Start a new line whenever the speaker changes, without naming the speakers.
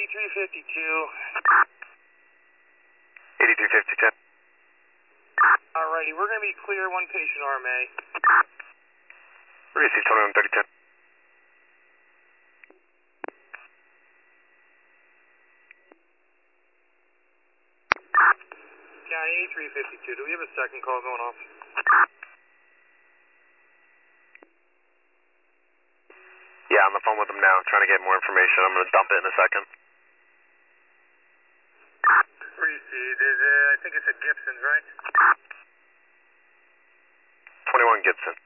8352.
Alrighty, we're going to be clear, one patient RMA.
Receive 2132.
County 8352, do we have a second call going off?
Yeah, on the phone with them now, trying to get more information. I'm going to dump it in a second.
Receive, I think it's at Gibson's, right?
21 Gibson.